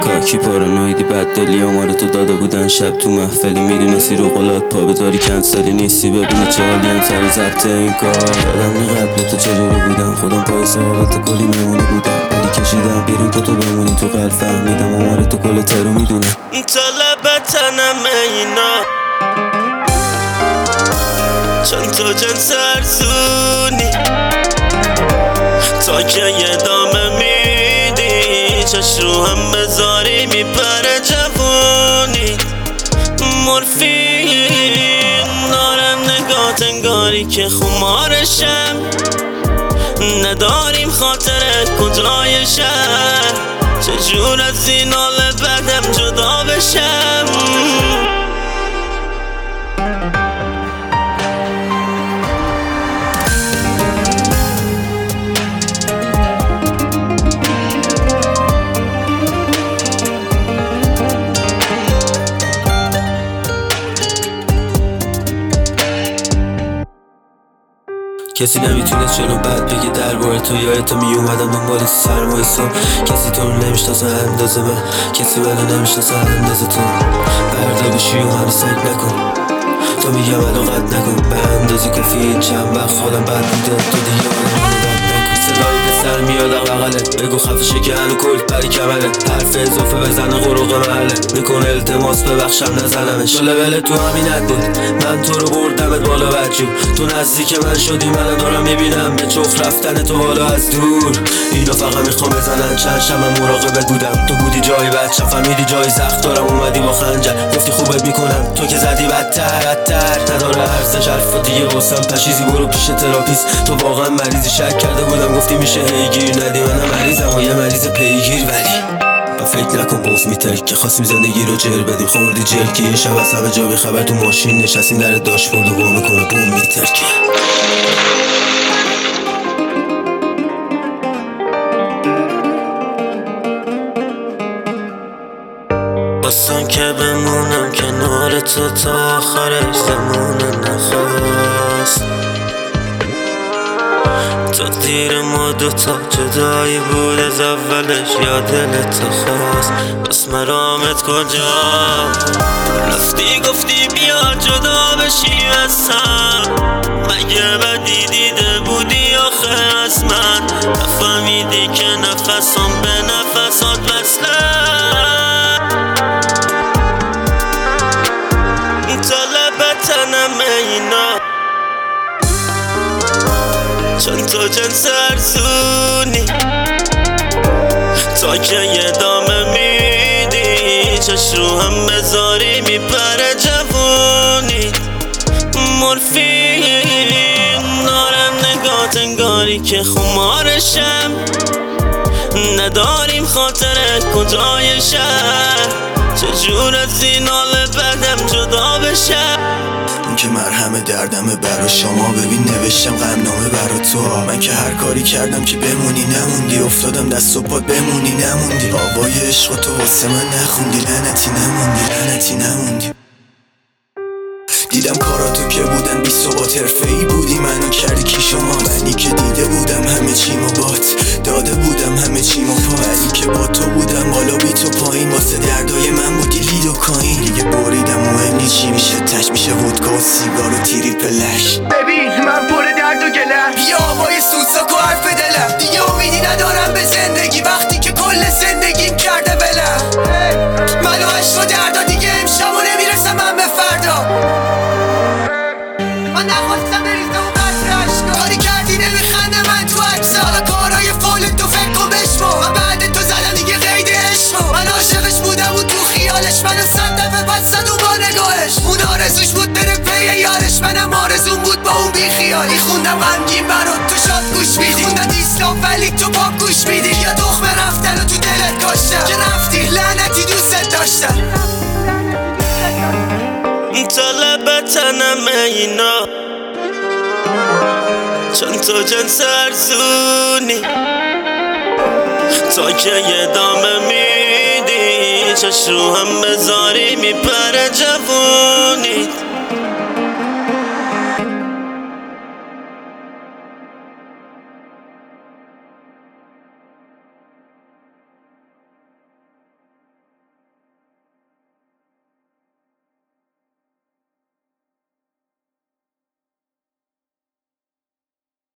کاکی پارانویدی بددلی آمار تو داده بودن شب تو محفلی میدونستی رو قلات پا بذاری کنسلی نیستی ببینی چه حالی هم سر ضبط این کار یادم قبل تو چجوری بودم خودم پای ثابت کلی میمونه بودم ولی کشیدم بیرون تو بمونی تو قلب فهمیدم آمار تو کل ترو میدونم طلب تنم اینا چون تو جنس ارزونی تا که یه دامه میدی چش رو هم بذاری میپره جوونی مورفین دارم نگات انگاری که خمارشم نداریم خاطر کجای شهر چجور از این حال بدم جدا بشم کسی نمیتونه چرا بد بگه درباره تو یادت میومدم دنبال سرمایه صبح کسی تو رو نمیشناسه اندازه من کسی منو نمیشناسه اندازه تو بردا گوشی و منو سنگ نکن تو میگم علاقت نکن به اندازه کافی این چند وقت خودم بد بوده تو دیگه منو بد نکن صدایی به سر میاد اقلقله بگو خفشه که هنو کل پری کمره حرف اضافه بزنه غروق محله میکنه التماس ببخشم نزنمش لول تو همینت بود من تو رو بردمت بالا بچو تو نزدیک من شدی من دارم میبینم به چخ رفتن تو بالا از دور اینا فقط میخوام بزنن چند شب مراقبت بودم تو بودی جای بچه فهمیدی جای زخم دارم اومدی با خنجر گفتی خوبت میکنم تو که زدی بدتر نداره ارزش حرفا دیگه واسم پشیزی برو پیش تراپیست تو واقعا مریضی شک کرده بودم گفتی میشه هیگیر ندی منم مریضم و یه مریض پیگیر ولی با فکر نکن قف میترک که خواستیم زندگی رو جر بدیم خوردی جل که یه شب از همه جا بیخبر تو ماشین نشستیم در داشبورد و وا میکنه بوم میترکه بستم که بمونم کنار تو تا آخرش زمونه نخواست تقدیر ما دوتا جدایی بود از اولش یا دلت خواست بس مرامت کجا رفتی گفتی بیا جدا بشی از هم مگه بدی دیده بودی آخه از من نفهمیدی که نفسم به نفسات وصله طلب اینا چون تو جنس ارزونی تا که یه دامه میدی چش رو هم بذاری میپره جوونی مورفین دارم نگات انگاری که خمارشم نداریم خاطر کجای شهر چجور از این حال بدم جدا بشم این که مرهم دردمه برا شما ببین نوشتم غمنامه برا تو من که هر کاری کردم که بمونی نموندی افتادم دست و پات بمونی نموندی آوای عشق تو واسه من نخوندی لعنتی نموندی دیدم کاراتو که بودن بی ثبات حرفه‌ای بودی منو کردی کی شما منی که دیده بودم همه چیمو بات داده بودم همه چیمو پا منی که با تو بودم بالا بی تو پایین واسه دردای من بودی لید و کاین دیگه بریدم مهم نی چی میشه تش میشه ودکا و سیگار و تریپلش ببین من پر درد و گلم بیا آوای سوساک و حرف دلم دیگه امیدی ندارم به زندگی وقتی که کل زندگیم کرده بلم منو عشق و دردا دیگه امشب و نمیرسم من به فردا من نخواستم بریزه و قطر عشقا کاری کردی نمیخنده من تو عکسا حالا کارهای فول تو فکر کن بشمو من بعد تو زدم دیگه قید عشقو من عاشقش بودم و تو خیالش منو 100 دفعه بستن و با نگاهش اون آرزوش بود بره پی یارش منم آرزوم بود با اون بی خیالی خوندم غمگین برات تو شاد گوش میدی خوندم دیسلام ولی تو پاپ گوش میدی یا تخمه رفتن و تو دلت کاشتم که رفتی لعنتی دوست داشتم طلب تنم اینا چون تو جنس ارزونی تا که یه دامه میدی چش رو هم بذاری میپره جوونی